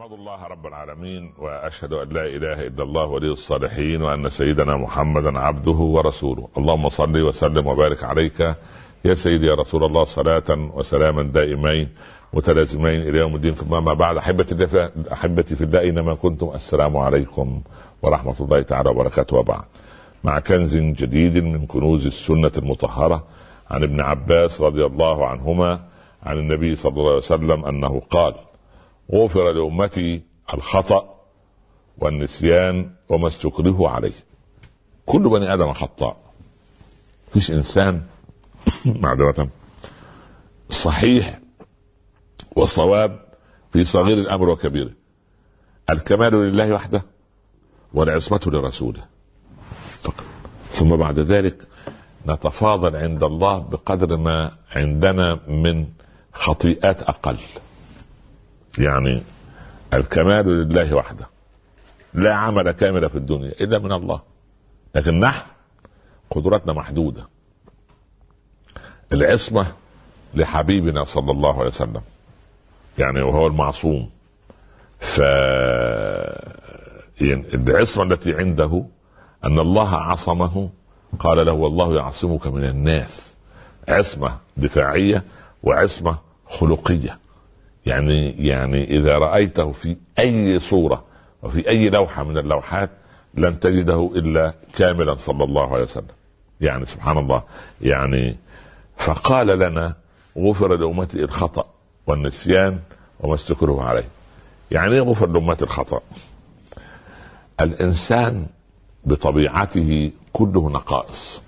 أحمد الله رب العالمين وأشهد أن لا إله إلا الله ولي الصالحين وأن سيدنا محمدا عبده ورسوله. اللهم صل وسلم وبارك عليك يا سيدي يا رسول الله، صلاة وسلاما دائمين متلازمين إلى يوم الدين. ثم ما بعد، أحبتي في الله أينما كنتم، السلام عليكم ورحمة الله تعالى وبركاته. وبعد، مع كنز جديد من كنوز السنة المطهرة عن ابن عباس رضي الله عنهما عن النبي صلى الله عليه وسلم أنه قال: غفر لأمتي الخطأ والنسيان وما استكرهوا عليه. كل بني آدم خطاء، فيش إنسان معذرة صحيح والصواب في صغير الأمر وكبيره. الكمال لله وحده والعصمة لرسوله فقط، ثم بعد ذلك نتفاضل عند الله بقدر ما عندنا من خطيئات أقل. يعني الكمال لله وحده، لا عمل كامل في الدنيا إلا من الله، لكن نحن قدرتنا محدودة. العصمة لحبيبنا صلى الله عليه وسلم، يعني وهو المعصوم، العصمة التي عنده أن الله عصمه، قال له: والله يعصمك من الناس. عصمة دفاعية وعصمة خلقية. يعني إذا رأيته في أي صورة وفي أي لوحة من اللوحات لن تجده إلا كاملا صلى الله عليه وسلم. يعني سبحان الله. يعني فقال لنا: غفر لأمتي الخطأ والنسيان وما استكرهوا عليه. يعني ايه غفر لأمتي الخطأ؟ الإنسان بطبيعته كله نقائص.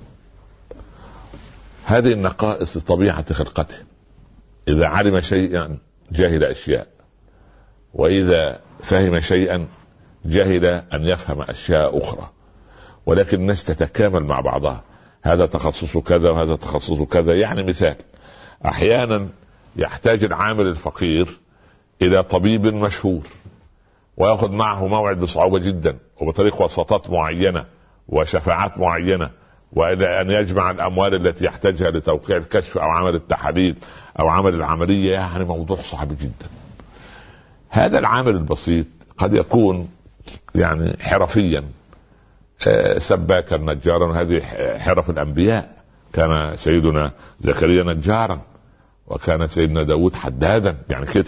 هذه النقائص طبيعة خلقته. إذا علم شيئا جاهل أشياء، وإذا فهم شيئا جاهل أن يفهم أشياء أخرى. ولكن الناس تتكامل مع بعضها، هذا تخصص كذا وهذا تخصص كذا. يعني مثال، أحيانا يحتاج العامل الفقير إلى طبيب مشهور ويأخذ معه موعد بصعوبة جدا وبطريق وساطات معينة وشفاعات معينة، وإلى أن يجمع الأموال التي يحتاجها لتوقيع الكشف أو عمل التحاليل أو عمل العملية. يعني موضوع صعب جدا. هذا العامل البسيط قد يكون يعني حرفيا، سباكا نجارا، وهذه حرف الأنبياء. كان سيدنا زكريا نجارا، وكان سيدنا داود حدادا، يعني كده.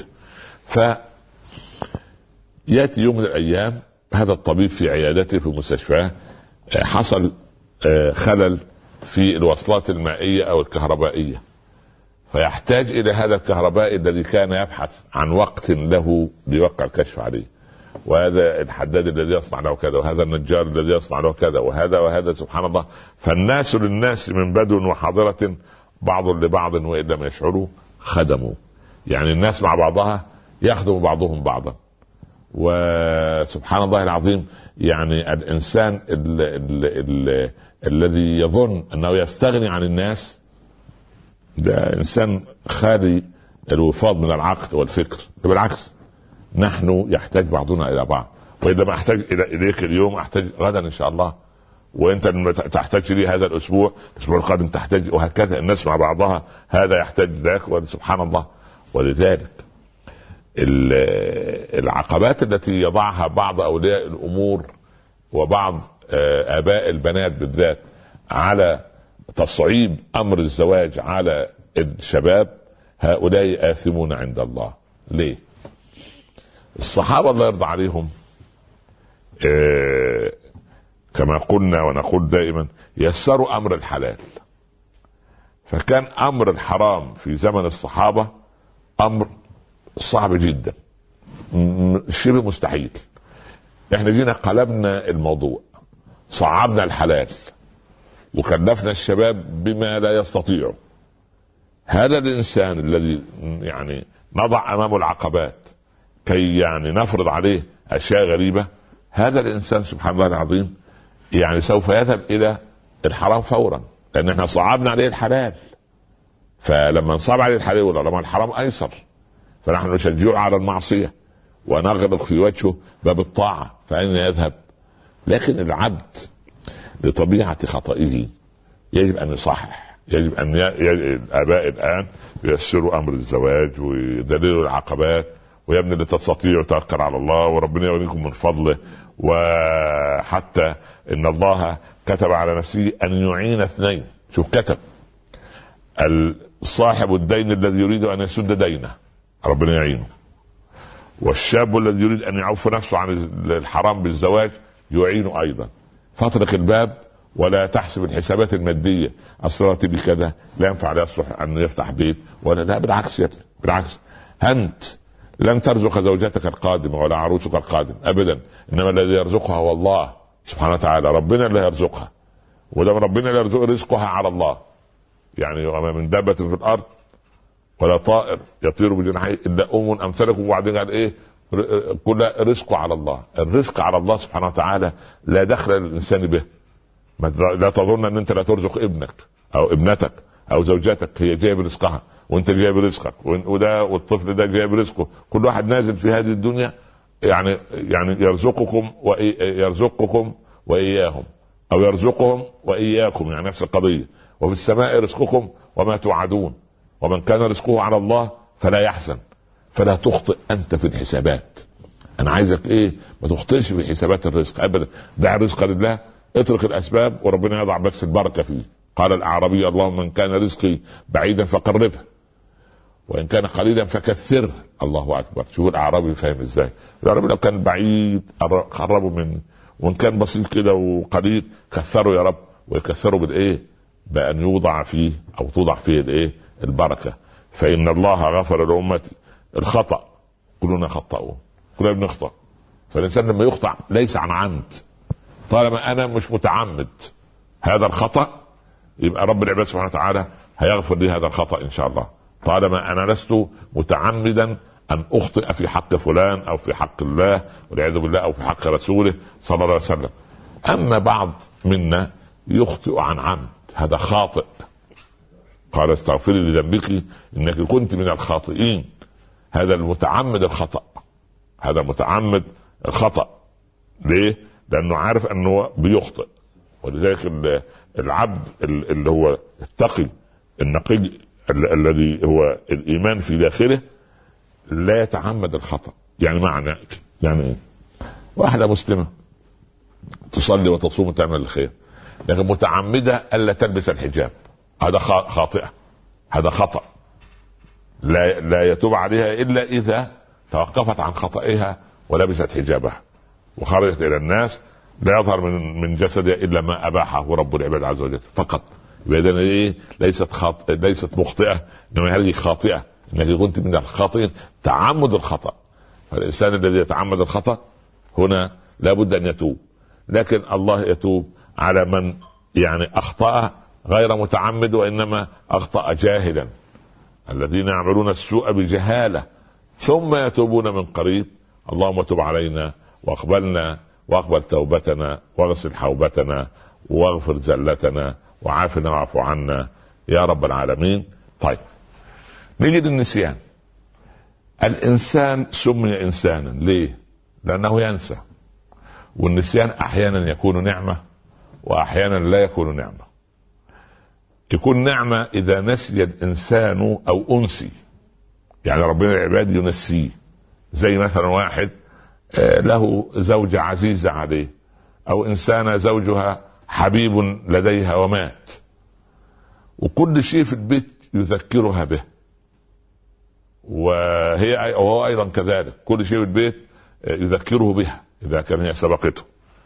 فيأتي يوم من الأيام هذا الطبيب في عيادته في مستشفاه حصل خلل في الوصلات المائية أو الكهربائية، فيحتاج إلى هذا الكهربائي الذي كان يبحث عن وقت له ليوقع الكشف عليه، وهذا الحداد الذي يصنع له كذا، وهذا النجار الذي يصنع له كذا، وهذا سبحان الله. فالناس للناس من بدو وحاضرة بعض لبعض وإن لم يشعروا خدموا. يعني الناس مع بعضها يخدم بعضهم بعضا. وسبحان الله العظيم، يعني الإنسان الذي يظن أنه يستغني عن الناس ده إنسان خالي الوفاض من العقل والفكر. بالعكس، نحن يحتاج بعضنا إلى بعض، وإذا ما أحتاج إليك اليوم أحتاج غدا إن شاء الله، وأنت تحتاج لي هذا الأسبوع القادم تحتاج، وهكذا الناس مع بعضها، هذا يحتاج ذاك، وسبحان الله. ولذلك العقبات التي يضعها بعض أولياء الأمور وبعض آباء البنات بالذات على تصعيب أمر الزواج على الشباب، هؤلاء آثمون عند الله. ليه؟ الصحابة الله يرضى عليهم كما قلنا ونقول دائما يسروا أمر الحلال. فكان أمر الحرام في زمن الصحابة أمر صعب جدا، شبه مستحيل. احنا جينا قلبنا الموضوع، صعبنا الحلال وكلفنا الشباب بما لا يستطيعوا. هذا الإنسان الذي يعني نضع أمامه العقبات كي يعني نفرض عليه أشياء غريبة، هذا الإنسان سبحان الله العظيم يعني سوف يذهب إلى الحرام فورا، لأن احنا صعبنا عليه الحلال. فلما نصعب عليه الحلال ولما الحرام أيسر، فنحن نشجعه على المعصية ونغلق في وجهه باب الطاعة، فأين يذهب؟ لكن العبد لطبيعة خطئه يجب أن يصحح، يجب أن الآباء الآن ييسروا أمر الزواج ويدللوا العقبات ويا ابني اللي تستطيع توكل على الله وربنا يغنيكم من فضله. وحتى ان الله كتب على نفسه ان يعين اثنين. شوف كتب صاحب الدين الذي يريد ان يسد دينه ربنا يعينه، والشاب الذي يريد ان يعف نفسه عن الحرام بالزواج يعينه ايضا. فاطرق الباب ولا تحسب الحسابات الماديه، اصرت بكذا لا ينفع لا يصلح ان يفتح بيت ولا لا، بالعكس يا ابني بالعكس. انت لن ترزق زوجتك القادمه ولا عروسك القادم ابدا، انما الذي يرزقها هو الله سبحانه وتعالى. ربنا اللي يرزقها، ودام ربنا اللي يرزق رزقها على الله. يعني وما من دابه في الارض ولا طائر يطير بجناحيه الا امثلكم. وبعدين قال ايه؟ كل رزقه على الله. الرزق على الله سبحانه وتعالى لا دخل للانسان به. لا تظن ان انت لا ترزق ابنك او ابنتك او زوجتك، هي جايه برزقها وانت جاي برزقك، وده والطفل ده جاي برزقه. كل واحد نازل في هذه الدنيا يعني يرزقكم واياهم، او يرزقهم واياكم، يعني نفس القضيه. وفي السماء رزقكم وما توعدون، ومن كان رزقه على الله فلا يحزن. فلا تخطئ انت في الحسابات. انا عايزك ايه؟ ما تخطئش في حسابات الرزق ابدا. دع الرزق لله، اترك الاسباب وربنا يضع بس البركه فيه. قال الاعرابي اللهم من كان رزقي بعيدا فقربه، وان كان قليلا فكثره. الله اكبر. شوف الاعرابي فاهم ازاي. الاعرابي لو كان بعيد قربه منه، وان كان بسيط كده وقليل كثره يا رب. ويكثره بالايه؟ بان يوضع فيه او توضع فيه الايه؟ البركه. فان الله غفر لامتي الخطا، كلنا خطاؤون، كلنا بنخطا. فالانسان لما يخطأ ليس عن عمد، طالما انا مش متعمد هذا الخطأ يبقى رب العباد سبحانه وتعالى هيغفر لي هذا الخطأ ان شاء الله. طالما انا لست متعمدا ان اخطئ في حق فلان او في حق الله والعياذ بالله او في حق رسوله صلى الله عليه وسلم. اما بعض منا يخطئ عن عمد، هذا خاطئ. قال استغفري لذنبك انك كنت من الخاطئين. هذا المتعمد الخطأ، هذا متعمد الخطأ. ليه؟ لانه عارف انه بيخطئ. ولذلك العبد اللي هو التقي النقي الذي هو الايمان في داخله لا يتعمد الخطأ. يعني معنى يعني ايه؟ واحدة مسلمة تصلي وتصوم وتعمل الخير، لكن متعمدة الا تلبس الحجاب، هذا خاطئة، هذا خطأ. لا يتوب عليها الا اذا توقفت عن خطئها ولبست حجابها وخرجت الى الناس لا يظهر من جسدها الا ما اباحه رب العباد عز وجل فقط. يبقى ايه؟ ليست مخطئه، انما هذه خاطئه، انك كنت من الخاطئين. تعمد الخطا، فالانسان الذي يتعمد الخطا هنا لابد ان يتوب. لكن الله يتوب على من يعني اخطا غير متعمد وانما اخطا جاهلا. الذين يعملون السوء بجهاله ثم يتوبون من قريب، اللهم تب علينا واقبلنا واقبل توبتنا واغسل حوبتنا واغفر زلتنا وعافنا واعف عنا يا رب العالمين. طيب نيجي للنسيان. الانسان سمي انسانا ليه؟ لانه ينسى، والنسيان احيانا يكون نعمه واحيانا لا يكون نعمه. يكون نعمه اذا نسي الانسان او انسي، يعني ربنا العباد ينسيه. زي مثلا واحد له زوجة عزيزة عليه، او انسانة زوجها حبيب لديها ومات، وكل شيء في البيت يذكرها به، وهو ايضا كذلك كل شيء في البيت يذكره بها اذا كان هي سبقته.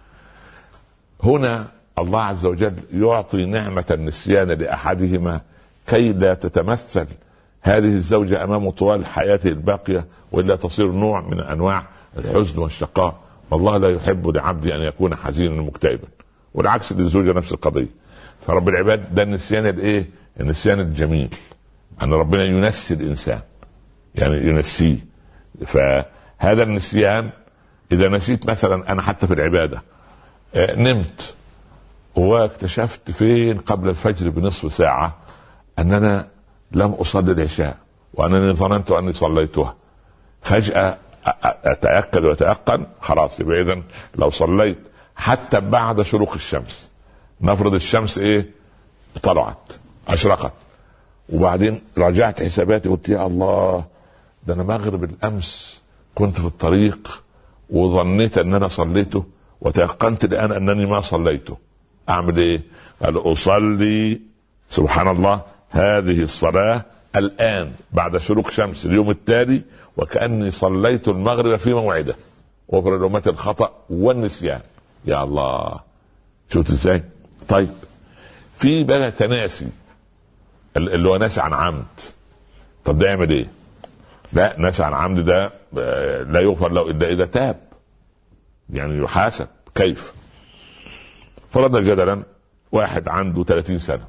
هنا الله عز وجل يعطي نعمة النسيان لاحدهما كي لا تتمثل هذه الزوجة امامه طوال حياته الباقية، والا تصير نوع من انواع الحزن والشقاء. والله لا يحب لعبدي ان يكون حزينا مكتئبا، والعكس للزوجة نفس القضية. فرب العباد ده النسيان الايه؟ النسيان الجميل، ان ربنا ينسي الانسان، يعني ينسيه. فهذا النسيان اذا نسيت مثلا، انا حتى في العبادة نمت واكتشفت فين قبل الفجر بنصف ساعة اننا لم اصلي العشاء، وانني ظننت اني صليتها. فجأة اتأكد واتيقن خلاص، يبقى اذا لو صليت حتى بعد شروق الشمس، نفرض الشمس ايه؟ طلعت اشرقت، وبعدين رجعت حساباتي قلت يا الله، ده انا مغرب الامس كنت في الطريق وظنيت ان انا صليته وتيقنت الان انني ما صليته، اعمل ايه؟ قال اصلي سبحان الله هذه الصلاة الان بعد شروق شمس اليوم التالي وكأني صليت المغرب في موعده، وفر لأمة الخطأ والنسيان. يا الله، شوف ازاي. طيب في بقى تناسي اللي هو ناسي عن عمد، طب ده يعمل ايه؟ لا، ناسي عن عمد ده لا يغفر له الا اذا تاب، يعني يحاسب. كيف؟ فرضنا جدلا واحد عنده 30 سنة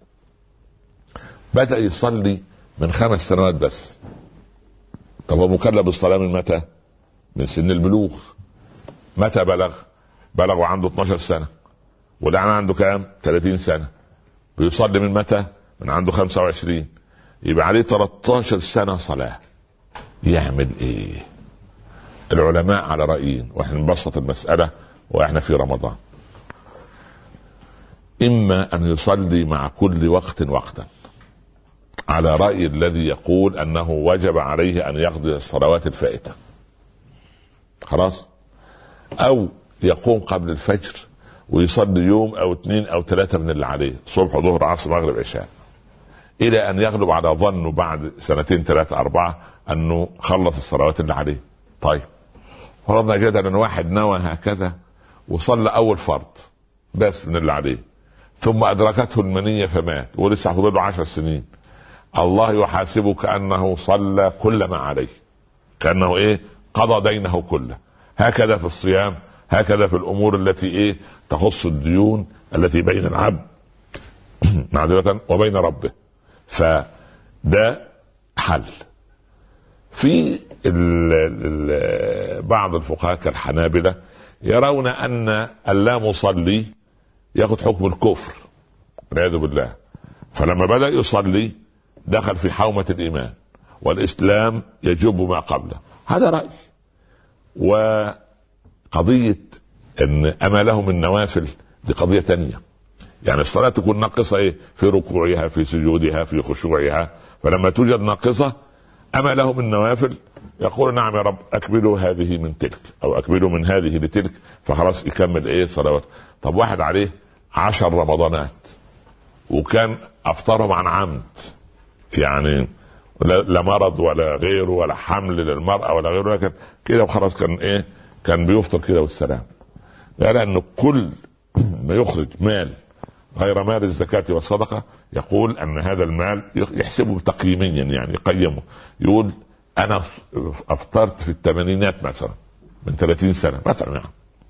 بدأ يصلي من 5 سنوات بس، طب هو مكلف بالصلاة من متى؟ من سن البلوغ. متى بلغ وعنده 12 سنة، والآن عنده كام؟ 30 سنة. بيصلي من متى؟ من عنده 25، يبقى عليه 13 سنة صلاة. يعمل ايه؟ العلماء على رأيين، واحنا نبسط المسألة واحنا في رمضان. اما ان يصلي مع كل وقت وقتا، على رأي الذي يقول انه وجب عليه ان يقضي الصلوات الفائتة خلاص، او يقوم قبل الفجر ويصلي يوم او 2 أو 3 من اللي عليه، صبح ظهر عصر مغرب عشاء، الى ان يغلب على ظنه بعد 2 3 4 انه خلص الصلوات اللي عليه. طيب فرضنا جدلا ان واحد نوى هكذا وصلى اول فرض بس من اللي عليه، ثم ادركته المنية فمات ولسه فضل له 10 سنين، الله يحاسبه كأنه صلى كل ما عليه، كأنه ايه؟ قضى دينه كله. هكذا في الصيام، هكذا في الامور التي ايه؟ تخص الديون التي بين العبد معذرة وبين ربه. فده حل. في بعض الفقهاء كالحنابلة يرون ان اللامصلي ياخذ حكم الكفر والعياذ بالله، فلما بدأ يصلي دخل في حومة الإيمان والإسلام يجب ما قبله. هذا رأي. وقضية ان اما له من نوافل دي قضية تانية، يعني الصلاة تكون ناقصة ايه؟ في ركوعها، في سجودها، في خشوعها، فلما توجد ناقصة اما له من نوافل يقول نعم يا رب اكملوا هذه من تلك او اكملوا من هذه لتلك، فخلاص يكمل ايه؟ صلوات. طب واحد عليه 10 رمضانات وكان افطرهم عن عمد، يعني لا مرض ولا غيره ولا حمل للمرأة ولا غيره، لكن كده وخلاص كان ايه؟ كان بيفطر كده والسلام. لأنه كل ما يخرج مال غير مال الزكاة والصدقة يقول أن هذا المال يحسبه تقييميا، يعني يقيمه، يقول أنا أفطرت في الثمانينات مثلا من 30 سنة مثلا يعني،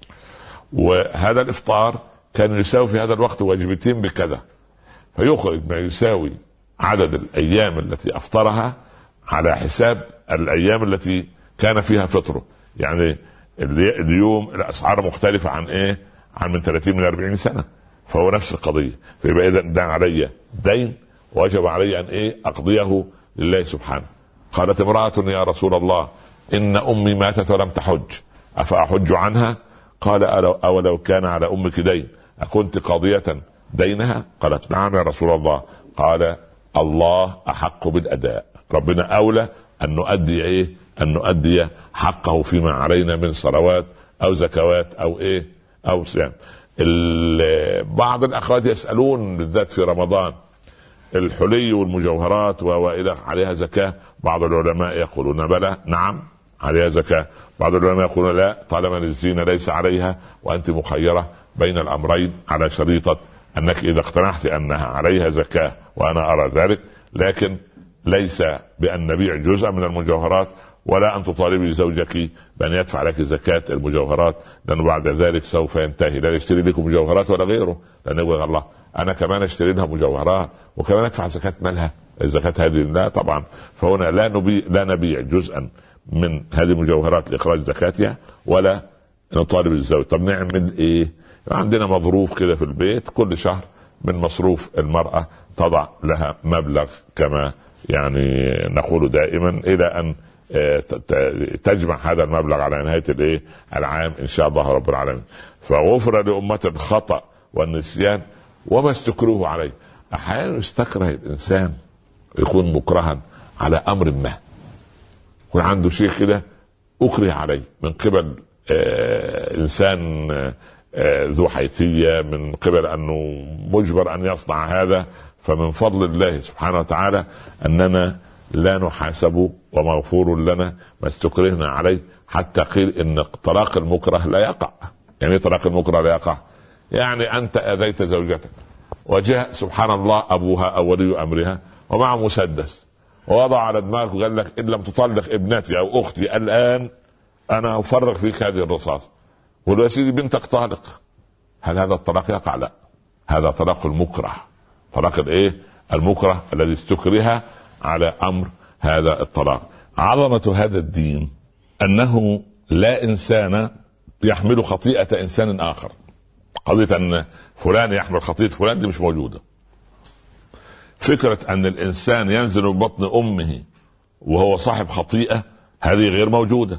وهذا الإفطار كان يساوي في هذا الوقت وجبتين بكذا، فيخرج ما يساوي عدد الأيام التي أفطرها على حساب الأيام التي كان فيها فطره. يعني اليوم الأسعار مختلفة عن إيه؟ عن من 30 من 40 سنة، فهو نفس القضية. فيبقى إذا ده علي دين وجب علي أن إيه؟ أقضيه لله سبحانه. قالت امرأة يا رسول الله إن أمي ماتت ولم تحج أفأحج عنها؟ قال أولو كان على أمك دين أكنت قاضية دينها؟ قالت نعم يا رسول الله. قال الله أحق بالأداء، ربنا أولى أن نؤدي إيه؟ أن نؤدي حقه فيما علينا من صلوات أو زكوات أو إيه؟ أو صيام. بعض الأخوات يسألون بالذات في رمضان الحلي والمجوهرات وإلى عليها زكاة؟ بعض العلماء يقولون بلى نعم عليها زكاة، بعض العلماء يقولون لا طالما الزينة ليس عليها وأنت مخيرة بين الأمرين على شريطة أنك إذا اقتنعت أنها عليها زكاة وأنا أرى ذلك، لكن ليس بأن نبيع جزءا من المجوهرات ولا أن تطالبي زوجك بأن يدفع لك زكاة المجوهرات، لأنه بعد ذلك سوف ينتهي لا يشتري لكم مجوهرات ولا غيره، لأن يقول الله أنا كمان أشتري لها مجوهرات وكمان أدفع زكاة مالها، الزكاة هذه لا طبعا. فهنا لا نبيع جزءا من هذه المجوهرات لإخراج زكاتها ولا نطالب الزوج. طب نعمل إيه؟ عندنا مظروف كده في البيت كل شهر من مصروف المرأة تضع لها مبلغ كما يعني نقول دائما إلى أن تجمع هذا المبلغ على نهاية الايه؟ العام ان شاء الله رب العالمين. فغفر لأمة الخطأ والنسيان وما استكروه عليه. احيانا يستكره الانسان يكون مكرها على امر ما، يكون عنده شيء كده أكره عليه من قبل إنسان ذو حيثية، من قبل أنه مجبر أن يصنع هذا، فمن فضل الله سبحانه وتعالى أننا لا نحاسب ومغفور لنا ما استكرهنا عليه. حتى قيل إن طلاق المكره لا يقع. يعني طلاق المكره لا يقع، يعني أنت أذيت زوجتك وجاء سبحان الله أبوها أو ولي أمرها ومع مسدس ووضع على دماغك وقال لك إن لم تطلق ابنتي أو أختي الآن أنا أفرغ فيك هذه الرصاص، ولو يا سيدي بنتك طالق، هل هذا الطلاق يقع؟ لا، هذا طلاق المكره، طلاق الايه؟ المكره الذي استكره على امر هذا الطلاق. عظمة هذا الدين انه لا انسان يحمل خطيئة انسان اخر. قضية ان فلان يحمل خطيئة فلان دي مش موجودة. فكرة ان الانسان ينزل من بطن امه وهو صاحب خطيئة هذه غير موجودة.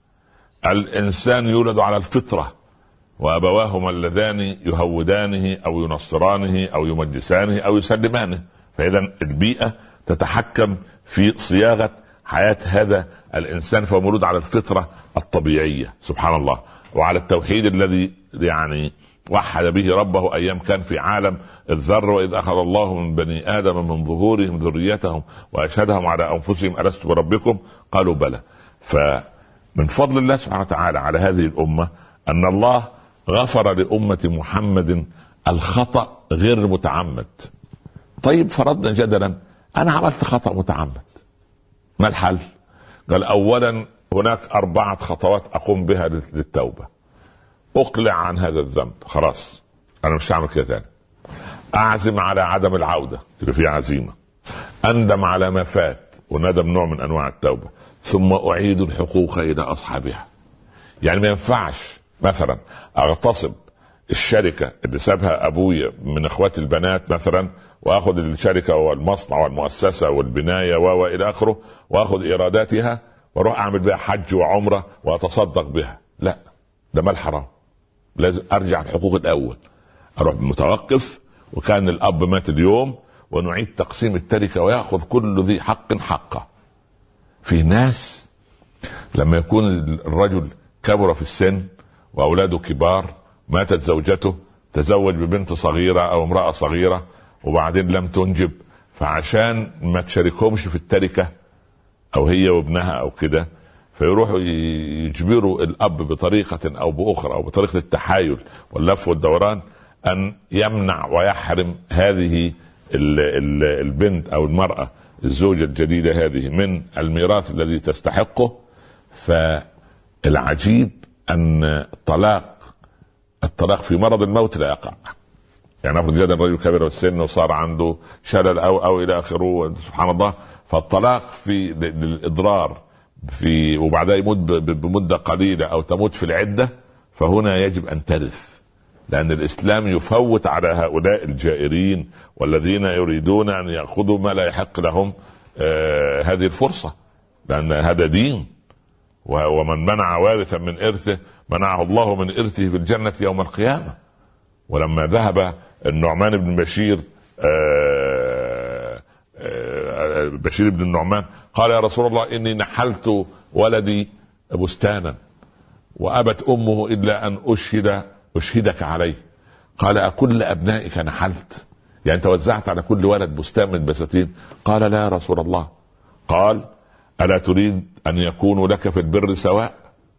الانسان يولد على الفطرة وأبواهما اللذان يهودانه أو ينصرانه أو يمجسانه أو يسلمانه. فإذا البيئة تتحكم في صياغة حياة هذا الإنسان، فهو مولود على الفطرة الطبيعية سبحان الله، وعلى التوحيد الذي يعني وحد به ربه أيام كان في عالم الذر. وإذ أخذ الله من بني آدم من ظهورهم ذريتهم وأشهدهم على أنفسهم ألست بربكم قالوا بلى. فمن فضل الله سبحانه وتعالى على هذه الأمة أن الله غفر لأمة محمد الخطأ غير المتعمد. طيب فرضنا جدلا أنا عملت خطأ متعمد، ما الحل؟ قال أولا هناك 4 خطوات أقوم بها للتوبة. أقلع عن هذا الذنب، خلاص أنا مش هعمل كده تاني. أعزم على عدم العودة، يبقى في عزيمة. أندم على ما فات، وندم نوع من أنواع التوبة. ثم أعيد الحقوق إلى أصحابها. يعني ما ينفعش مثلا اغتصب الشركة اللي سابها ابويا من اخواتي البنات مثلا، واخذ الشركة والمصنع والمؤسسة والبناية والى اخره، واخذ ايراداتها واروح اعمل بها حج وعمرة واتصدق بها. لا، ده مال حرام. لازم ارجع الحقوق الاول، اروح متوقف وكان الاب مات اليوم ونعيد تقسيم التركة وياخذ كل ذي حق حقه. في ناس لما يكون الرجل كبر في السن واولاده كبار، ماتت زوجته، تزوج ببنت صغيرة او امرأة صغيرة وبعدين لم تنجب، فعشان ما تشاركهمش في التركة او هي وابنها او كده، فيروحوا يجبروا الاب بطريقة او باخرى او بطريقة التحايل واللف والدوران ان يمنع ويحرم هذه البنت او المرأة الزوجة الجديدة هذه من الميراث الذي تستحقه. فالعجيب ان الطلاق في مرض الموت لا يقع. يعني افرض جدا الرجل كبر السن وصار عنده شلل او الى اخره سبحان الله، فالطلاق في الاضرار في وبعدها يموت بمده قليله او تموت في العده، فهنا يجب ان ترث، لان الاسلام يفوت على هؤلاء الجائرين والذين يريدون ان ياخذوا ما لا يحق لهم هذه الفرصه، لان هذا دين. ومن منع وارثا من ارثه منعه الله من ارثه في الجنه يوم القيامه. ولما ذهب النعمان بن بشير بشير بن النعمان قال يا رسول الله إني نحلت ولدي بستانا وأبت أمه إلا أن أشهدك عليه. قال أكل أبنائك نحلت؟ يعني أنت وزعت على كل ولد بستان من البساتين؟ قال لا يا رسول الله. قال ألا تريد أن يكونوا لك في البر سواء؟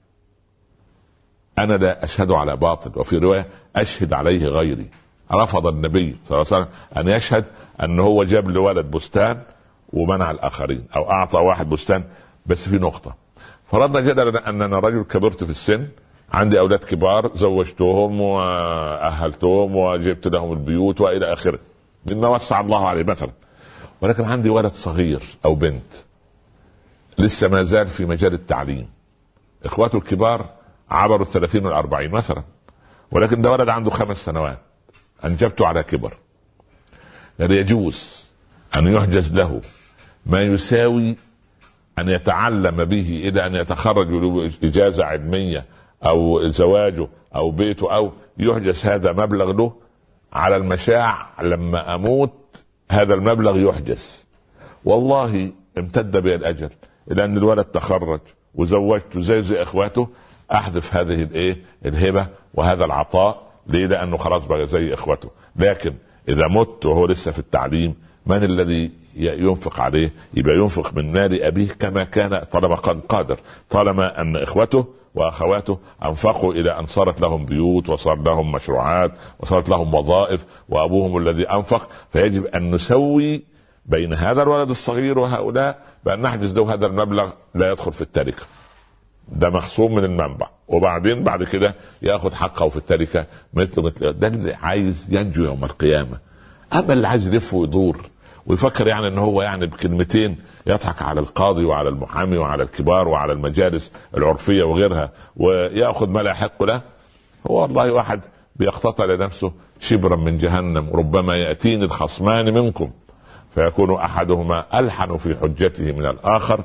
أنا لا أشهد على باطل، وفي رواية أشهد عليه غيري. رفض النبي صلى الله عليه وسلم أن يشهد أن هو جاب لولد بستان ومنع الآخرين، أو أعطى واحد بستان. بس في نقطة، فرضنا جدلا أننا رجل كبرت في السن، عندي أولاد كبار زوجتهم وأهلتهم وجبت لهم البيوت وإلى آخره مما وسع الله عليه مثلا، ولكن عندي ولد صغير أو بنت لسه ما زال في مجال التعليم، إخواته الكبار عبروا 30 و40 مثلا، ولكن ده ولد عنده 5 سنوات أنجبته على كبر. لا يجوز أن يحجز له ما يساوي أن يتعلم به إلى أن يتخرج إجازة علمية أو زواجه أو بيته، أو يحجز هذا مبلغ له على المشاع لما أموت هذا المبلغ يحجز. والله امتد بي الأجل إلى أن الولد تخرج وزوجته زي اخواته، احذف هذه الهبه وهذا العطاء. ليه؟ لانه خلاص بقى زي اخواته. لكن اذا مت وهو لسه في التعليم، من الذي ينفق عليه؟ يبقى ينفق من مال ابيه كما كان، طالما كان قادر، طالما ان اخوته واخواته انفقوا الى ان صارت لهم بيوت وصار لهم مشروعات وصارت لهم وظائف، وابوهم الذي انفق، فيجب ان نسوي بين هذا الولد الصغير وهؤلاء بان نحجز له هذا المبلغ لا يدخل في التركه، ده مخصوم من المنبع، وبعدين بعد كده ياخذ حقه في التركه مثل ده اللي عايز ينجو يوم القيامه. اما اللي عايز يلف ويدور ويفكر يعني ان هو يعني بكلمتين يضحك على القاضي وعلى المحامي وعلى الكبار وعلى المجالس العرفيه وغيرها وياخذ ما لا يحق له، هو والله واحد بيقتطع لنفسه شبرا من جهنم. ربما ياتيني الخصمان منكم فيكون احدهما الحن في حجته من الاخر،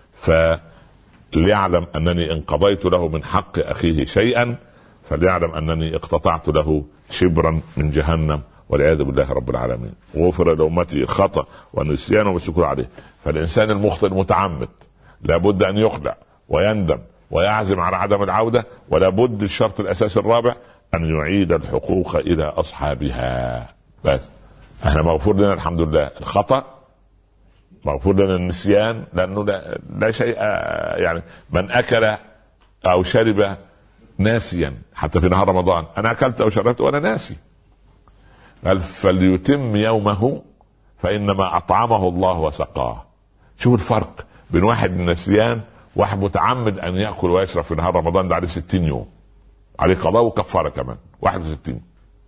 فليعلم انني ان قضيت له من حق اخيه شيئا فليعلم انني اقتطعت له شبرا من جهنم، والعياذ بالله رب العالمين. وغفر لأمتي الخطأ والنسيان والشكر عليه. فالإنسان المخطئ المتعمد لابد أن يخلع ويندم ويعزم على عدم العودة، ولا بد الشرط الأساسي الرابع أن يعيد الحقوق إلى أصحابها. بس احنا مغفور لنا الحمد لله الخطأ، مغفور لنا النسيان، لأنه لا شيء يعني من أكل أو شرب ناسيا حتى في نهار رمضان، أنا أكلت أو شربت وأنا ناسي، قال فليتم يومه فإنما أطعمه الله وسقاه. شوف الفرق بين واحد نسيان واحد متعمد أن يأكل ويشرب في نهار رمضان، ده عليه 60 يوم، عليه قضاء وكفارة كمان 61.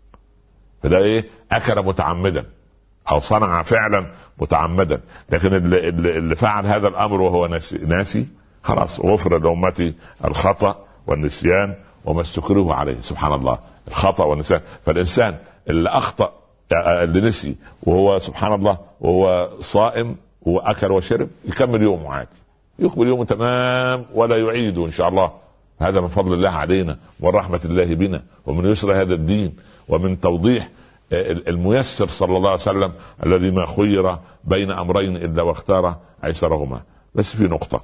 فده أكل متعمدا أو صنع فعلا متعمدا. لكن اللي فعل هذا الأمر وهو ناسي خلاص غفر لأمتي الخطأ والنسيان وما استكرهوا عليه. سبحان الله، الخطأ والنسيان. فالإنسان اللي أخطأ اللي نسي وهو سبحان الله وهو صائم وأكل وشرب يكمل يومه عادي، يكمل يومه تمام ولا يعيده إن شاء الله. هذا من فضل الله علينا ورحمة الله بنا ومن يسر هذا الدين ومن توضيح الميسر صلى الله عليه وسلم الذي ما خير بين أمرين إلا واختار أيسرهما. بس في نقطة،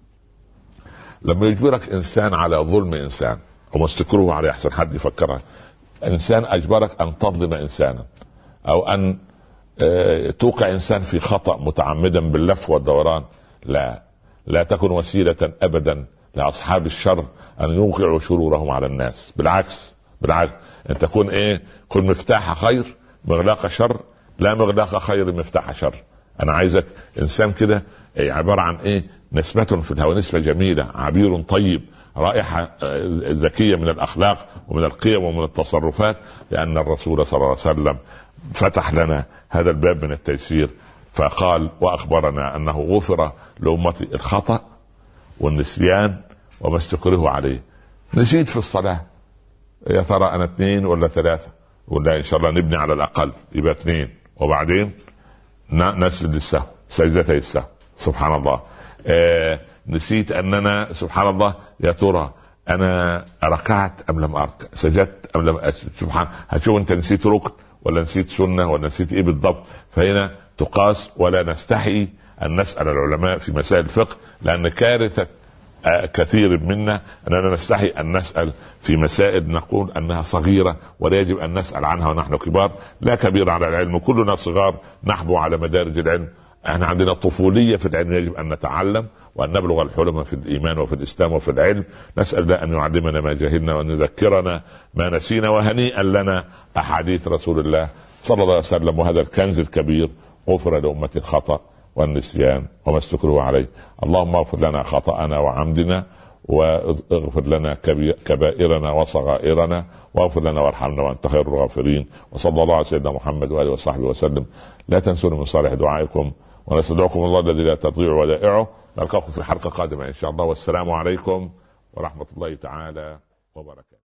لما يجبرك إنسان على ظلم إنسان وما استكروه عليه، أحسن حد يفكرها، إنسان أجبرك أن تظلم إنسانا أو أن توقع إنسان في خطأ متعمدا باللف والدوران، لا تكن وسيلة أبدا لأصحاب الشر أن يوقعوا شرورهم على الناس. بالعكس أن تكون كن مفتاح خير مغلاق شر، لا مغلاق خير مفتاح شر. أنا عايزك إنسان كده عبارة عن نسمة في الهواء، نسمة جميلة، عبير طيب، رائحة ذكية من الأخلاق ومن القيم ومن التصرفات، لأن الرسول صلى الله عليه وسلم فتح لنا هذا الباب من التيسير فقال وأخبرنا أنه غفر لأمتي الخطأ والنسيان وما استكره عليه. نسيت في الصلاة، يا ترى أنا 2 ولا 3؟ ولا إن شاء الله نبني على الأقل يبقى 2، وبعدين نسجد للسهو سجدتي السهو. سبحان الله. نسيت أننا سبحان الله يا ترى أنا ركعت أم لم أركع، سجدت أم لم أسجد. سبحان، هتشوف أنت نسيت ركن ولا نسيت سنة ولا نسيت بالضبط. فهنا تقاس، ولا نستحي أن نسأل العلماء في مسائل الفقه، لأن كارثة كثير منا أننا نستحي أن نسأل في مسائل نقول أنها صغيرة ولا يجب أن نسأل عنها ونحن كبار. لا كبير على العلم، كلنا صغار نحبو على مدارج العلم. احنا عندنا طفولية في العلم، يجب أن نتعلم وأن نبلغ الحلم في الإيمان وفي الإسلام وفي العلم. نسأل الله أن يعلمنا ما جهلنا وأن يذكرنا ما نسينا. وهنيئا لنا أحاديث رسول الله صلى الله عليه وسلم وهذا الكنز الكبير، غفر لأمة الخطأ والنسيان وما استكروا عليه. اللهم اغفر لنا خطأنا وعمدنا، واغفر لنا كبائرنا وصغائرنا، واغفر لنا وارحمنا وانت خير الغافرين. وصلى الله على سيدنا محمد وآله وصحبه وسلم. لا تنسوا من صالح دعائكم، ونستدعوكم الله الذي لا تضيع ودائعه. نلقاكم في حلقة قادمة إن شاء الله، والسلام عليكم ورحمة الله تعالى وبركاته.